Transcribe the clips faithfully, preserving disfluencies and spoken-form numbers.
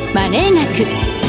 マネー学。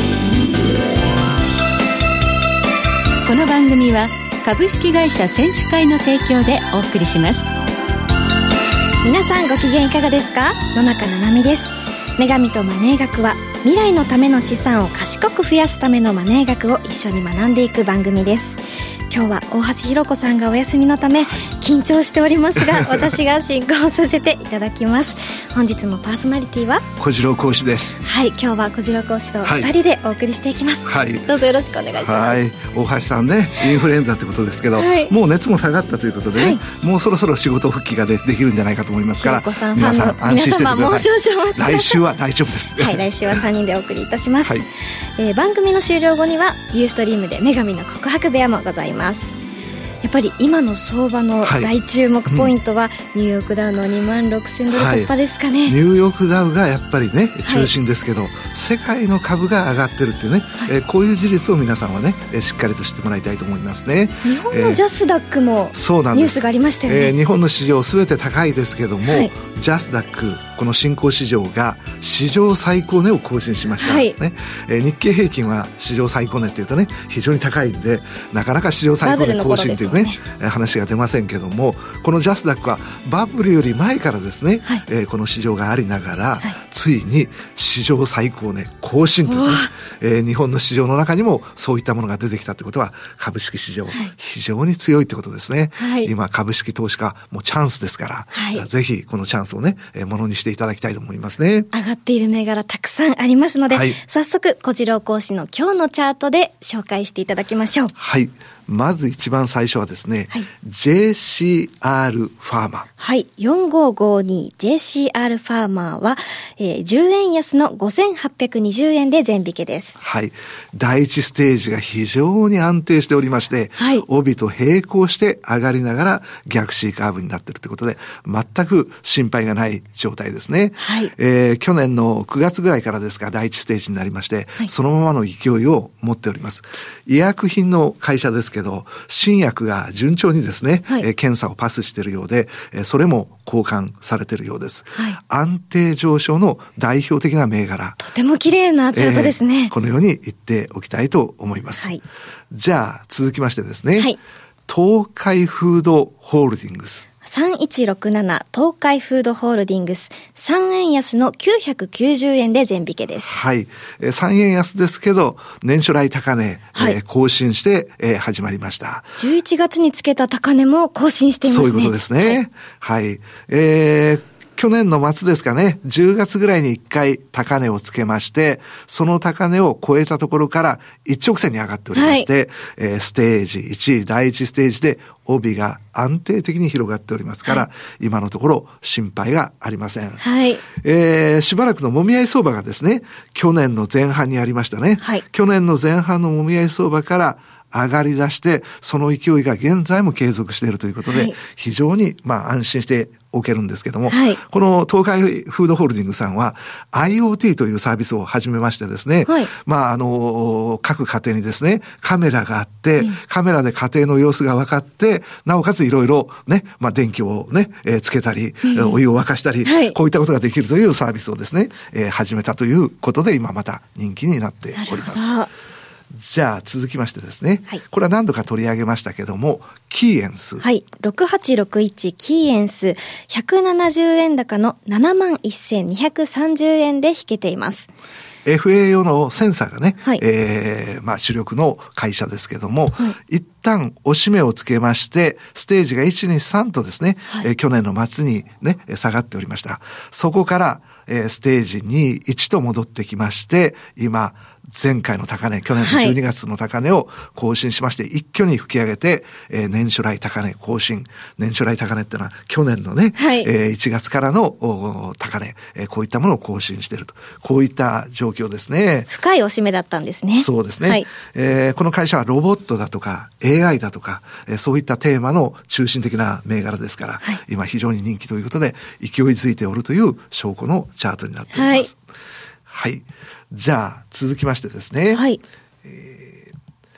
この番組は株式会社選手会の提供でお送りします。 皆さんご機嫌いかがですか？野中七海です。女神とマネー学は未来のための資産を賢く増やすためのマネー学を一緒に学んでいく番組です。今日は大橋ひろ子さんがお休みのため緊張しておりますが私が進行させていただきます。本日もパーソナリティは小次郎講師です。 はい、今日は小次郎講師とふたりでお送りしていきます、はい、どうぞよろしくお願いします。 はい、大橋さんね、インフルエンザってことですけど、はい、もう熱も下がったということでね、はい、もうそろそろ仕事復帰が で, できるんじゃないかと思いますから、 ひろこさんファンの皆さん安心しててください。もう少々お待ちください。 来週は大丈夫ですはい、来週はさんにんでお送りいたします、 はい。 えー、番組の終了後にはユーストリームで女神の告白部屋もございます。やっぱり今の相場の大注目ポイントは、はい、ニューヨークダウのにまんろくせんドル突破ですかね、はい、 ニューヨークダウがやっぱりね中心ですけど、はい、世界の株が上がってるっていうね、はい、えー、こういう事実を皆さんはね、えー、しっかりと知ってもらいたいと思いますね。 日本のジャスダックも、えー、ニュースがありましたよね。 えー、日本の市場すべて高いですけども、はい、ジャスダックこの新興市場が史上最高値を更新しました、はいね。えー、日経平均は史上最高値っていうとね非常に高いんでなかなか史上最高値更新っていうね、ね話が出ませんけども、このジャスダックはバブルより前からですね、はい、えー、この市場がありながら、はい、ついに史上最高値更新というね、えー、日本の市場の中にもそういったものが出てきたということは株式市場、はい、非常に強いということですね、はい。今株式投資家もうチャンスですから、はい、ぜひこのチャンスをね、えー、ものにしていただきたいと思いますね。 上がっている銘柄たくさんありますので、はい、早速小次郎講師の今日のチャートで紹介していただきましょう。 はい、まず一番最初はですね、はい、ジェーシーアール ファーマー。 はい、よんごーごーに ジェーシーアール ファーマーは、えー、じゅうえん安のごせんはっぴゃくにじゅうえんで全引けです。 はい、第一ステージが非常に安定しておりまして、はい、帯と並行して上がりながら逆 C カーブになっているということで全く心配がない状態ですね。はい、えー、去年のくがつぐらいからですが第一ステージになりまして、はい、そのままの勢いを持っております。医薬品の会社ですけど新薬が順調にですね、はい、えー、検査をパスしているようで、えー、それも交換されているようです、はい。安定上昇の代表的な銘柄、 とても綺麗なチャートですね、 えー、このように言っておきたいと思います、はい。じゃあ続きましてですね、はい、東海フードホールディングスさんいちろくなな東海フードホールディングスさんえん安のきゅうひゃくきゅうじゅうえんで全引けです。 はい、えー、さんえん安ですけど年初来高値、はい、えー、更新して、えー、始まりました。 じゅういちがつにつけた高値も更新していますね。 そういうことですね。はい、はい、えー去年の末ですかね、じゅうがつぐらいにいっかい高値をつけまして、その高値を超えたところから一直線に上がっておりまして、はい、えー、ステージいち、第一ステージで帯が安定的に広がっておりますから、はい、今のところ心配がありません。はい、えー、しばらくのもみ合い相場がですね、去年の前半にありましたね。はい、去年の前半のもみ合い相場から上がり出して、その勢いが現在も継続しているということで、はい、非常にまあ安心しておけるんですけども、はい、この東海フードホールディングさんは アイオーティー というサービスを始めましてですね、はい、まああの各家庭にですねカメラがあって、うん、カメラで家庭の様子が分かって、なおかついろいろね、まあ電気をね、えー、つけたり、うん、お湯を沸かしたり、はい、こういったことができるというサービスをですね、えー、始めたということで今また人気になっております。じゃあ続きましてですね、はい、これは何度か取り上げましたけども、キーエンス。 はい、ろくはちろくいちキーエンス、ひゃくななじゅうえん高の ななまんせんにひゃくさんじゅうえんで引けています。 エフエー 用のセンサーがね、はい、えー、まあ主力の会社ですけども、はい、一旦押し目をつけまして、ステージがいち、に、さんとですね、はい、えー、去年の末にね、下がっておりました。そこから、えー、ステージに、いちと戻ってきまして、今、前回の高値、去年のじゅうにがつの高値を更新しまして、はい、一挙に吹き上げて、えー、年初来高値更新。年初来高値ってのは去年のね、はい、えー、いちがつからの高値、えー、こういったものを更新していると。こういった状況ですね。 深い押し目だったんですね。 そうですね。はい、えー、この会社はロボットだとか エーアイ だとか、えー、そういったテーマの中心的な銘柄ですから、はい、今非常に人気ということで勢いづいておるという証拠のチャートになっております。はい。はい、じゃあ続きましてですね、はい、えー、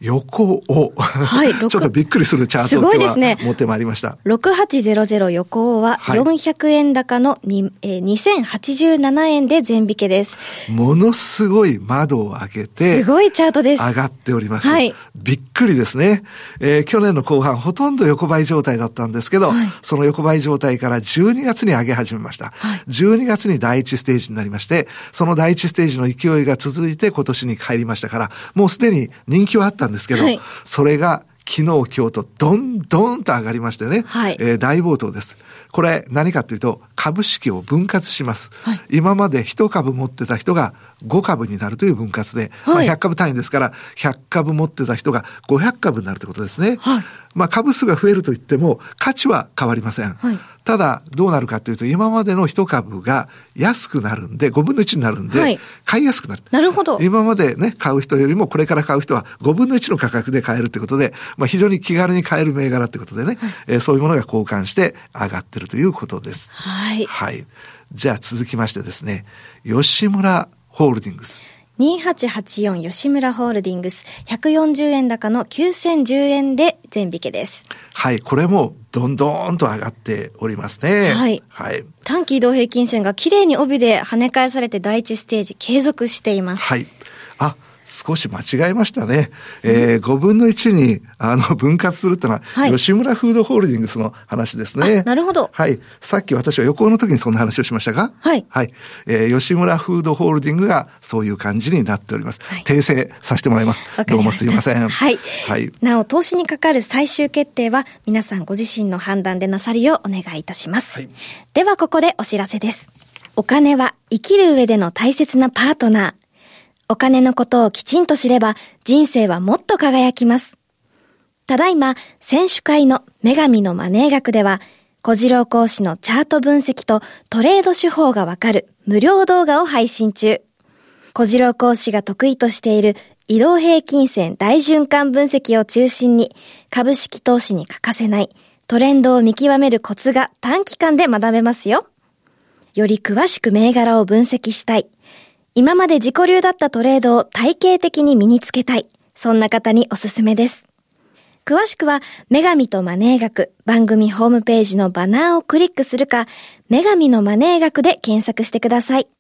横を、はい、ちょっとびっくりするチャートを今日は持ってまいりました。 ろくはちゼロゼロ横はよんひゃくえん高のに、はいえー、にせんはちじゅうななえんで全引けです。 ものすごい窓を開けて、 すごいチャートです。 上がっております。 はい、 びっくりですね。えー、去年の後半ほとんど横ばい状態だったんですけど、はい、その横ばい状態からじゅうにがつに上げ始めました。はい、じゅうにがつにだいいちステージになりまして、そのだいいちステージの勢いが続いて今年に入りましたから、もうすでに人気はあったんですけど、はい、それが昨日今日とどんどんと上がりましてね、はいえー、大暴騰です。これ何かというと株式を分割します、はい、今までいち株持ってた人がご株になるという分割で、はいまあ、ひゃっ株単位ですからひゃっ株持ってた人がごひゃっ株になるということですね、はいまあ、株数が増えるといっても価値は変わりません、はい、ただどうなるかというと今までのいち株が安くなるんでごぶんのいちになるんで、はい、買いやすくなる。 なるほど。 今までね買う人よりもこれから買う人はごぶんのいちの価格で買えるということで、まあ、非常に気軽に買える銘柄ということでね、はいえー、そういうものが交換して上がってるということです。 はい。 はい。じゃあ続きましてですね、吉村ホールディングス。 にはちはちよん吉村ホールディングスひゃくよんじゅうえん高のきゅうせんじゅうえんで全引けです。 はい、これもどんどんと上がっておりますね。 はい。はい。短期移動平均線が綺麗に帯で跳ね返されてだいいちステージ継続しています。 はい。あ、少し間違えましたね。えー、ごぶんのいちに、あの、分割するってのは、はい、吉村フードホールディングスの話ですね。 なるほど。 はい。さっき私は予行の時にそんな話をしましたが、 はい。 はい。えー、吉村フードホールディングがそういう感じになっております。はい、訂正させてもらいます。どうもすいません。 はい。はい。なお、投資にかかる最終決定は、皆さんご自身の判断でなさるようお願いいたします。はい。では、ここでお知らせです。お金は生きる上での大切なパートナー。お金のことをきちんと知れば人生はもっと輝きます。ただいま、選手会の女神のマネー学では、小次郎講師のチャート分析とトレード手法がわかる無料動画を配信中。小次郎講師が得意としている移動平均線大循環分析を中心に、株式投資に欠かせないトレンドを見極めるコツが短期間で学べますよ。より詳しく銘柄を分析したい。今まで自己流だったトレードを体系的に身につけたい。そんな方におすすめです。詳しくは、女神とマネー学番組ホームページのバナーをクリックするか、女神のマネー学で検索してください。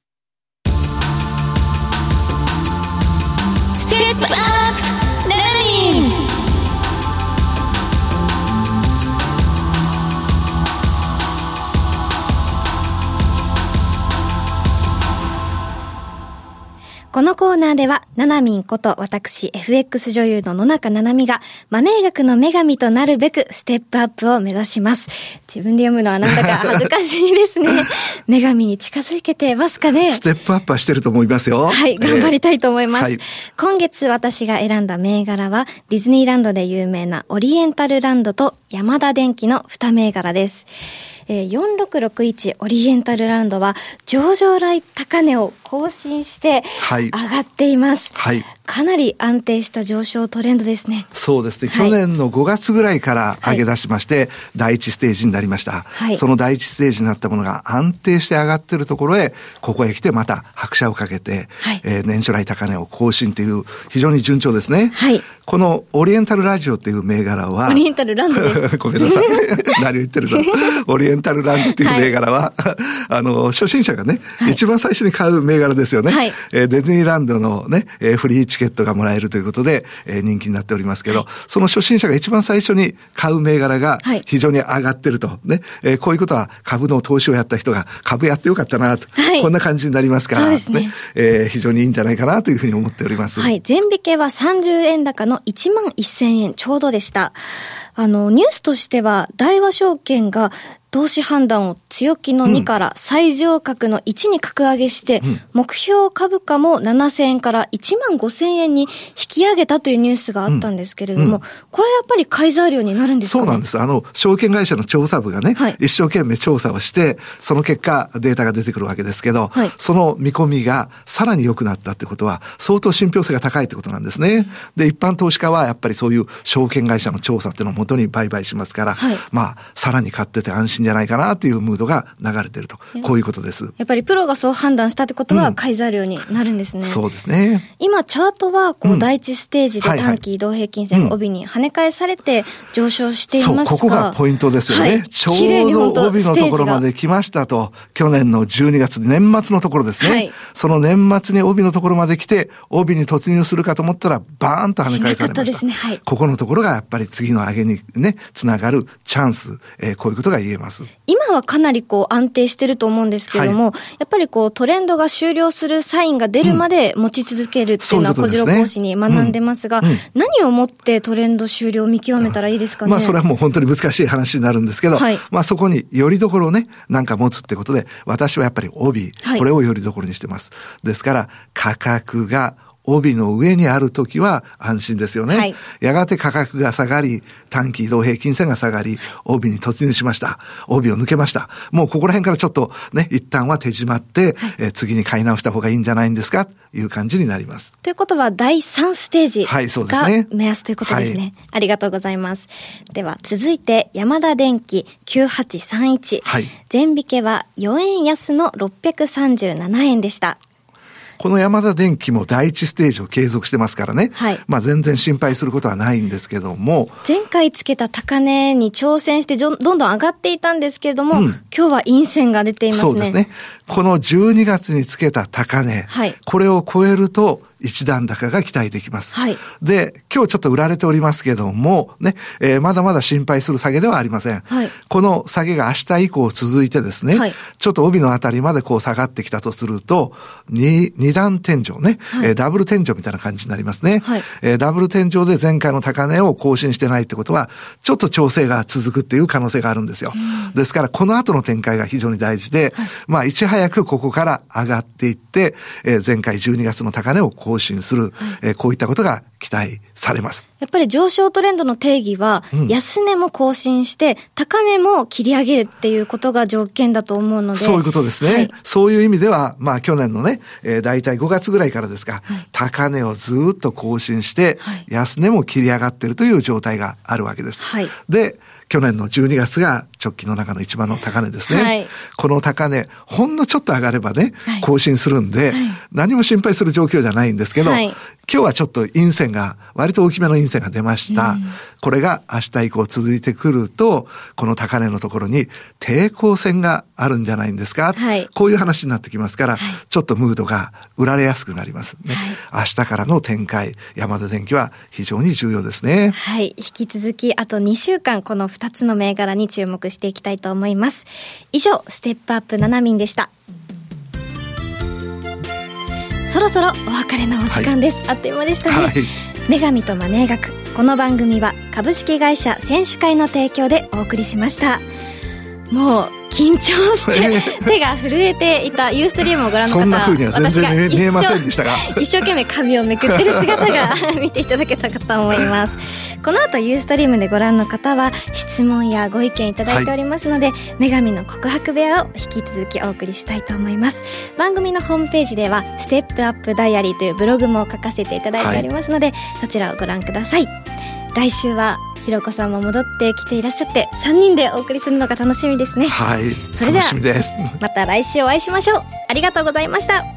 ステップアップラーニング。このコーナーでは、ななみんこと私 エフエックス 女優の野中ななみがマネー学の女神となるべくステップアップを目指します。自分で読むのはなんだか恥ずかしいですね。女神に近づけてますかね。 ステップアップはしてると思いますよ。 はい、頑張りたいと思います。えーはい、今月私が選んだ銘柄はディズニーランドで有名なオリエンタルランドとヤマダ電機のに銘柄です。えー、よんろくろくいちオリエンタルランドは上場来高値を更新して上がっています。はい。かなり安定した上昇トレンドですね。 そうですね。去年のごがつぐらいから上げ出しまして、はい、だいいちステージになりました。はい。そのだいいちステージになったものが安定して上がっているところへ、ここへ来てまた拍車をかけて、はい、えー、年初来高値を更新という非常に順調ですね。はい。このオリエンタルラジオという銘柄は、 オリエンタルランドです。 ごめんなさい。何を言ってるのオリエンタルランドという銘柄は、はい、あの、初心者がね、はい、一番最初に買う銘柄ですよね。はい。えー、ディズニーランドのね、えー、フリーチケットがもらえるということで、えー、人気になっておりますけど、はい、その初心者が一番最初に買う銘柄が非常に上がってると。ね。えー、こういうことは株の投資をやった人が株やってよかったなと。はい。こんな感じになりますから、そうですね。ね、えー、非常にいいんじゃないかなというふうに思っております。 はい。全引けはさんじゅうえん高のいちまんせんえんちょうどでした。あの、ニュースとしては、大和証券が投資判断を強気のにから最上格のいちに格上げして、うん、目標株価もななせんえんからいちまんごせんえんに引き上げたというニュースがあったんですけれども、うんうん、これはやっぱり買い材料になるんですかね。 そうなんです。あの、証券会社の調査部がね、はい、一生懸命調査をして、その結果データが出てくるわけですけど、はい、その見込みがさらに良くなったってことは、相当信憑性が高いってことなんですね。で、一般投資家はやっぱりそういう証券会社の調査っていうのを元に売買しますから、 はい、 まあ、さらに買ってて安心じゃないかなっていうムードが流れてると。こういうことです。 やっぱりプロがそう判断したってことは買い材料になるんですね。 うん、そうですね。 今、チャートは、こう、第一ステージで短期移動平均線が帯に跳ね返されて上昇していますが、うん、 そう、ここがポイントですよね。はい、ちょうど帯のところまで来ましたと。去年のじゅうにがつ、年末のところですね。はい、その年末に帯のところまで来て、帯に突入するかと思ったら、バーンと跳ね返されました。しなかったですね。はい。ここのところがやっぱり次の上げにね、つながるチャンス、えー、こういうことが言えます。 今はかなりこう安定してると思うんですけども、はい、やっぱりこうトレンドが終了するサインが出るまで持ち続けるっていうのは小次郎講師に学んでますが、うんうん、何をもってトレンド終了を見極めたらいいですかね。 まあそれはもう本当に難しい話になるんですけど、はい、まあそこによりどころをね、なんか持つってことで、私はやっぱり帯、これをよりどころにしてます。ですから価格が帯の上にあるときは安心ですよね、はい。やがて価格が下がり、短期移動平均線が下がり、帯に突入しました。帯を抜けました。もうここら辺からちょっとね、一旦は手締まって、はい、え次に買い直した方がいいんじゃないんですかという感じになります。 ということはだいさんステージが目安ということですね。はい、ありがとうございます。では続いてヤマダ電機きゅうはちさんいち、はい、前引けはよえん安のろっぴゃくさんじゅうななえんでした。 このヤマダ電機も第一ステージを継続してますからね。はい。まあ全然心配することはないんですけども。 前回つけた高値に挑戦してどんどん上がっていたんですけれども、うん、今日は陰線が出ていますね。 そうですね。このじゅうにがつにつけた高値。はい。これを超えると、一段高が期待できます。はい。で、今日ちょっと売られておりますけども、ね、えー、まだまだ心配する下げではありません。はい。この下げが明日以降続いてですね、はい。ちょっと帯のあたりまでこう下がってきたとすると、二、二段天井ね、はい、えー、ダブル天井みたいな感じになりますね。はい。えー、ダブル天井で前回の高値を更新してないってことは、ちょっと調整が続くっていう可能性があるんですよ。うん、ですから、この後の展開が非常に大事で、はい、まあ、いち早くここから上がっていって、えー、前回じゅうにがつの高値を更新する。はい、えー、こういったことが期待されます。 やっぱり上昇トレンドの定義は、うん、安値も更新して高値も切り上げるっていうことが条件だと思うので、 そういうことですね。はい、そういう意味では、まあ去年のね、えー、だいたいごがつぐらいからですが、はい、高値をずっと更新して、はい、安値も切り上がっているという状態があるわけです。はい、で、去年のじゅうにがつが直近の中の一番の高値ですね。はい、この高値、ほんのちょっと上がればね、はい、更新するんで、はい、何も心配する状況じゃないんですけど、はい、今日はちょっと陰線が、割と大きめの陰線が出ました。うん、これが明日以降続いてくると、この高値のところに抵抗線があるんじゃないんですか、はい、こういう話になってきますから、はい、ちょっとムードが売られやすくなりますね。はい、明日からの展開、ヤマダ電機は非常に重要ですね。 はい。引き続き、あとにしゅうかん、このふたつの銘柄に注目していきたいと思います。以上、ステップアップななみんでした。そろそろお別れのお時間です。はい、あっという間でしたね。はい、女神とマネー学。この番組は株式会社選手会の提供でお送りしました。もう緊張して手が震えていたユーストリームをご覧の方は、 そんな風には全然見えませんでしたが、 一生懸命紙をめくってる姿が見ていただけたかと思います。この後ユーストリームでご覧の方は質問やご意見いただいておりますので、はい、女神の告白部屋を引き続きお送りしたいと思います。番組のホームページではステップアップダイアリーというブログも書かせていただいておりますので、はい、そちらをご覧ください。来週はひろこさんも戻ってきていらっしゃってさんにんでお送りするのが楽しみですね。 はい、 それでは楽しみです。 また来週お会いしましょう。ありがとうございました。